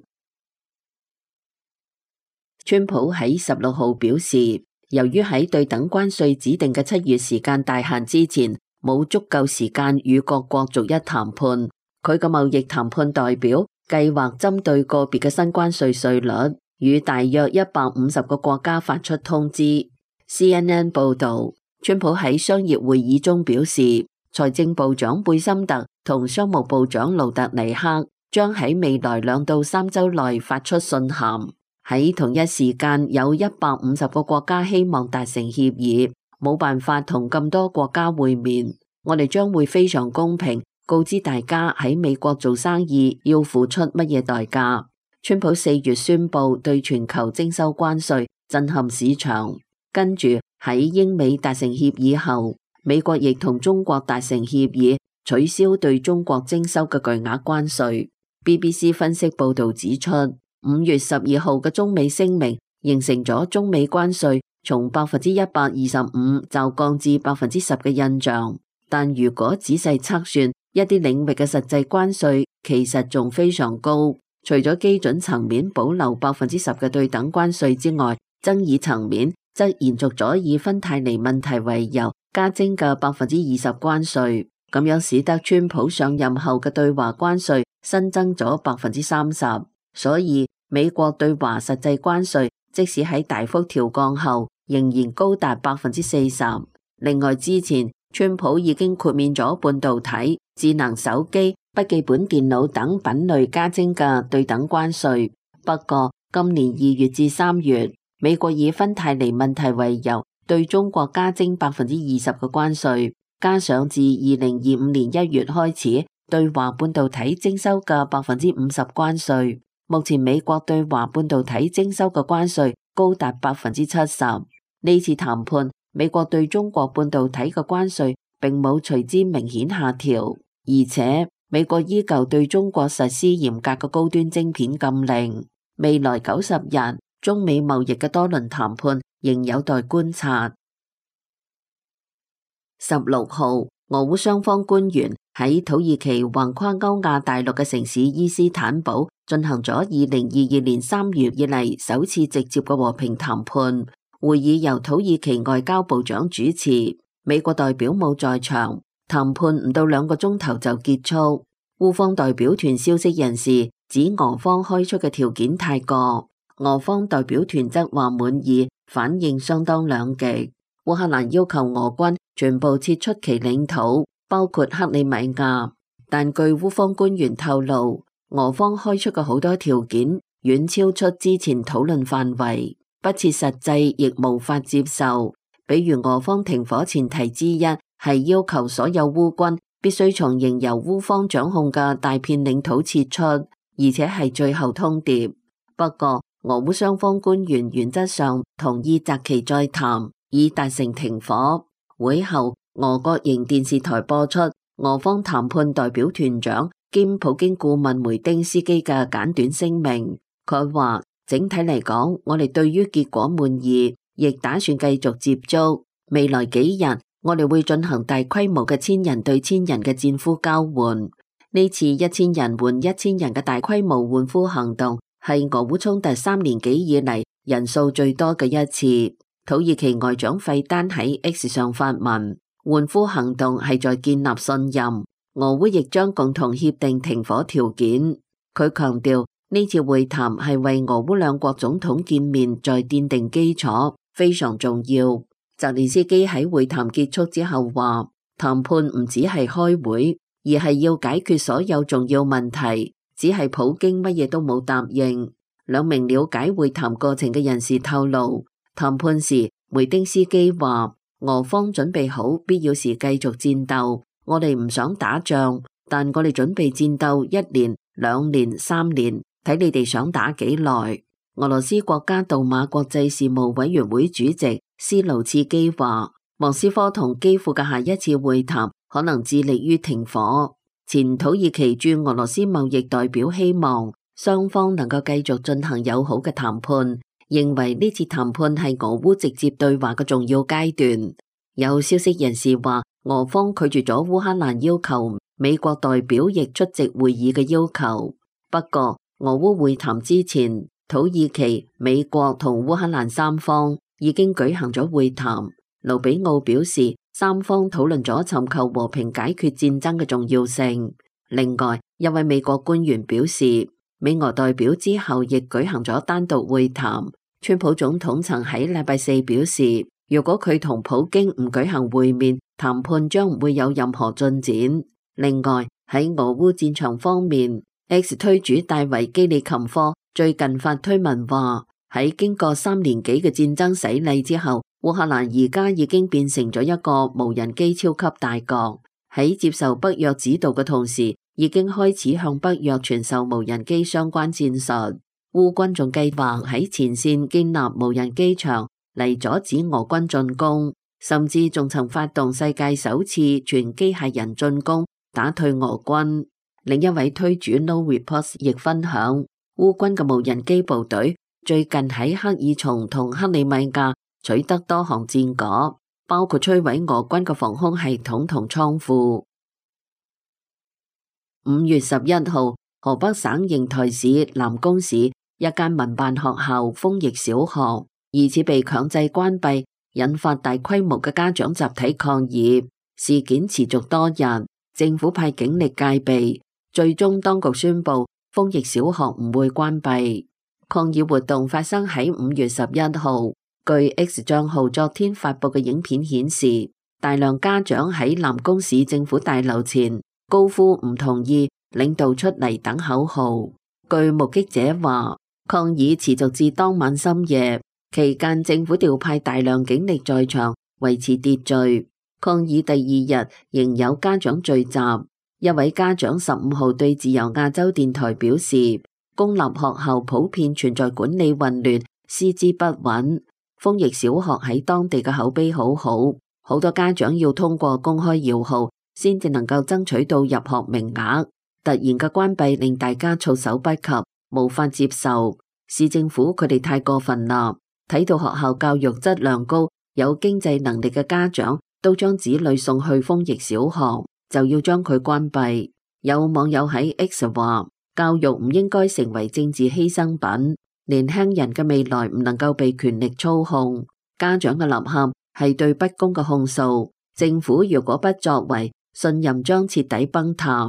川普喺十六號表示，由於喺對等關稅指定嘅七月時間大限之前，冇足夠時間與各國逐一談判，佢嘅貿易談判代表計劃針對個別嘅新關稅稅率，與大約一百五十個國家發出通知。C N N 報導，川普喺商業會議中表示，財政部長貝森特同商務部長盧特尼克將喺未來兩到三週內發出信函。喺同一時間，有一百五十個國家希望達成協議，冇辦法同咁多國家會面。我哋將會非常公平，告知大家喺美國做生意要付出乜嘢代價。川普四月宣布對全球徵收關稅，震撼市場。跟住喺英美達成協議後， 美國亦同中國達成協議，取消對中國徵收嘅巨額關稅。B B C 分析報導指出，五月十二號嘅中美聲明形成咗中美關稅從百分之一百二十五驟降至百分之十嘅印象。但如果仔細測算，一啲領域嘅實際關稅其實仲非常高。除咗基準層面保留百分之十嘅對等關稅之外，爭議層面則延續咗以芬太尼問題為由加徵嘅百分之二十關稅，咁樣使得川普上任後嘅對華關稅新增咗百分之三十。所以美國對華實際關稅即使喺大幅調降後，仍然高達百分之四十。另外，之前川普已經豁免咗半導體、智能手機、筆記本電腦等品類加徵嘅對等關稅。不過今年二月至三月，美國以芬太尼問題為由對中國加徵百分之二十嘅關稅，加上自二零二五年一月開始對華半導體徵收嘅百分之五十關稅。目前美國對華半導體徵收嘅關稅高達百分之七十。呢次談判，美國對中國半導體嘅關稅並冇隨之明顯下調，而且美國依舊對中國實施嚴格嘅高端晶片禁令。未來九十日，中美貿易嘅多輪談判仍有待觀察。十六號，俄烏雙方官員喺土耳其橫跨歐亞大陸嘅城市伊斯坦堡進行咗二零二二年三月以嚟首次直接嘅和平談判。會議由土耳其外交部長主持，美國代表冇在場。談判唔到兩個鐘頭就結束。烏方代表團消息人士指俄方開出嘅條件太過，俄方代表團則話滿意，反應相當兩極。烏克蘭要求俄軍全部撤出其領土，包括克里米亞，但據烏方官員透露，俄方開出嘅好多條件遠超出之前討論範圍，不切實際，亦無法接受。比如俄方停火前提之一係要求所有烏軍必須從仍由烏方掌控嘅大片領土撤出，而且係最後通牒。不過俄烏雙方官員原則上同意擇期再談，以達成停火。會後，俄國營電視台播出俄方談判代表團長兼普京顧問梅丁斯基嘅簡短聲明。佢話，整體嚟講，我哋對於結果滿意，亦打算繼續接觸。未來幾日，我哋會進行大規模嘅千人對千人嘅戰俘交換。呢次一千人換一千人嘅大規模換俘行動，係俄烏衝突三年幾以嚟人數最多嘅一次。土耳其外長費丹喺 X 上發文，換俘行動係在建立信任，俄烏亦將共同協定停火條件。佢強調，呢次會談係為俄烏兩國總統見面再奠定基礎，非常重要。澤連斯基喺會談結束之後話，談判唔只係開會，而係要解決所有重要問題，只係普京乜嘢都冇答應。兩名了解會談過程嘅人士透露，談判時梅丁斯基話，俄方準備好必要時繼續戰鬥，我哋唔想打仗，但我哋準備戰鬥一年、兩年、三年，睇你哋想打幾耐。俄羅斯國家杜馬國際事務委員會主席斯盧茨基話，莫斯科同基輔嘅下一次會談可能致力於停火。前土耳其駐俄羅斯貿易代表希望雙方能夠繼續進行友好嘅談判，認為呢次談判係俄烏直接對話嘅重要階段。有消息人士話，俄方拒絕咗烏克蘭要求美國代表亦出席會議嘅要求。不過，俄烏會談之前，土耳其、美國同烏克蘭三方已經舉行咗會談。盧比奧表示，三方討論咗尋求和平解決戰爭嘅重要性。另外，一位美國官員表示，美俄代表之後亦舉行咗單獨會談。川普總統曾喺禮拜四表示，如果佢同普京唔舉行會面，談判將唔會有任何進展。另外，喺俄烏戰場方面，X 推主戴維基里琴科最近發推文話，喺經過三年幾嘅戰爭洗禮之後，烏克蘭而家已經變成咗一個無人機超級大國。喺接受北約指導嘅同時，已經開始向北約傳授無人機相關戰術。烏軍仲計劃喺前線建立無人機場嚟阻止俄軍進攻。 甚至仲曾發動世界首次全機械人進攻，打退俄軍。另一位推主 No Reports 亦分享，烏軍嘅無人機部隊最近喺克爾松同克里米亞取得多項戰果，包括摧毀俄軍嘅防空系統同倉庫。五月十一號，河北省邢台市南宮市一間民辦學校豐益小學疑似被強制關閉，引發大規模嘅家長集體抗議。事件持續多日，政府派警力戒備，最終當局宣布豐益小學唔會關閉。抗議活動發生喺五月十一號。據 X 賬號昨天發佈嘅影片顯示，大量家長喺南宮市政府大樓前高呼唔同意，領導出嚟等口號。據目擊者話，抗議持續至當晚深夜，期間政府調派大量警力在場維持秩序。抗議第二日仍有家長聚集。一位家長十五號對自由亞洲電台表示，公立學校普遍存在管理混亂、師資不穩。豐益小學喺當地嘅口碑好好，好多家長要通過公開搖號先至能夠爭取到入學名額。突然嘅關閉令大家措手不及，無法接受。市政府佢哋太過分啦！睇到學校教育質量高、有經濟能力嘅家長都將子女送去豐益小學，就要將佢關閉。有網友喺 X 話，教育唔應該成為政治犧牲品。年輕人嘅未來唔能夠被權力操控，家長嘅吶喊係對不公嘅控訴。政府如果不作為，信任將徹底崩塌。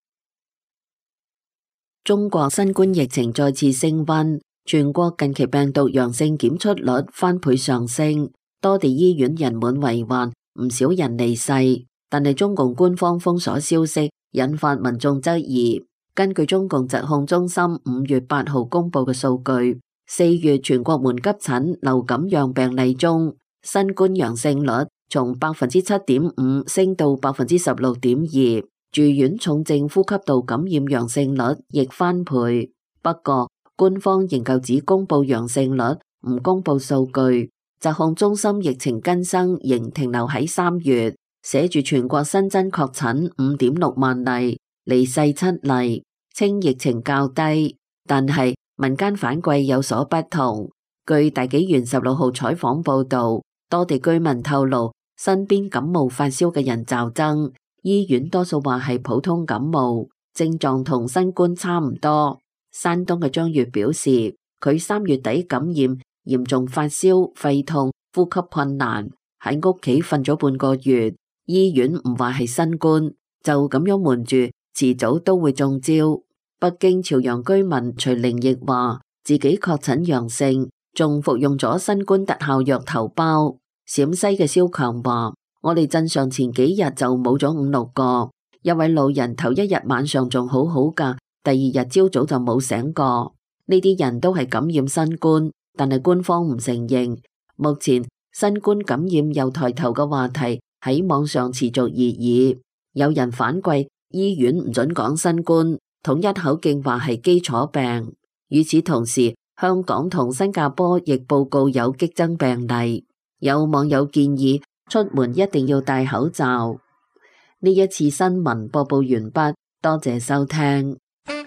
中國新冠疫情再次升溫，全國近期病毒陽性檢出率翻倍上升，多地醫院人滿為患，唔少人離世。但係中共官方封鎖消息，引發民眾質疑。根據中共疾控中心五月八號公布嘅數據，四月全國門急診流感樣病例中，新冠陽性率從百分之七點五升到百分之十六點二，住院重症呼吸道感染陽性率亦翻倍。不過，官方仍舊只公布陽性率，唔公布數據。疾控中心疫情更新仍停留喺三月，寫住全國新增確診五點六萬例。離世七例，稱疫情較低，但係民間反饋有所不同。據大紀元十六號採訪報道，多地居民透露身邊感冒發燒嘅人驟增，醫院多數話係普通感冒，症狀同新冠差唔多。山東嘅張月表示，佢三月底感染，嚴重發燒、肺痛、呼吸困難，喺屋企瞓咗半個月，醫院唔話係新冠，就咁樣瞞住，遲早都會中招。北京朝陽居民徐玲亦話自己確診陽性，仲服用咗新冠特效藥頭孢。陝西嘅蕭強話，我哋鎮上前幾日就冇咗五六個，一位老人頭一日晚上仲好好噶，第二日朝早就冇醒過。呢啲人都係感染新冠，但係官方唔承認。目前新冠感染又抬頭嘅話題喺網上持續熱議，有人反饋醫院唔准講新冠，統一口徑話係基礎病。與此同時，香港同新加坡亦報告有激增病例。有網友建議出門一定要戴口罩。呢一次新聞播報完畢，多謝收聽。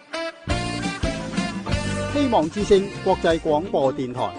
希望之聲國際廣播電台。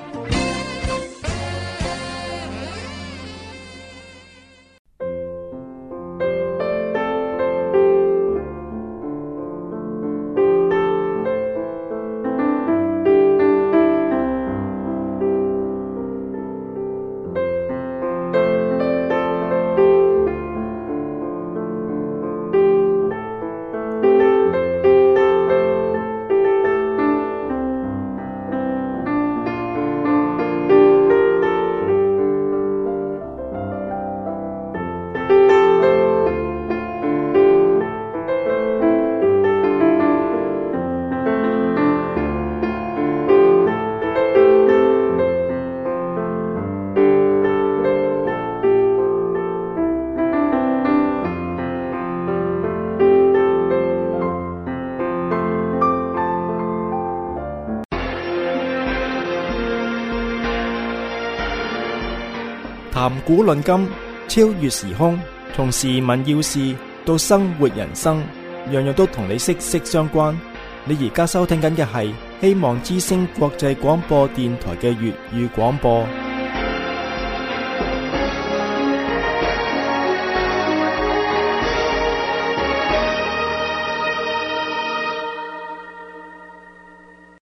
談古論今，超越時空，從時聞要事到生活人生，樣樣都同你息息相關。你而家收聽緊嘅係希望之聲國際廣播電台嘅粵語廣播。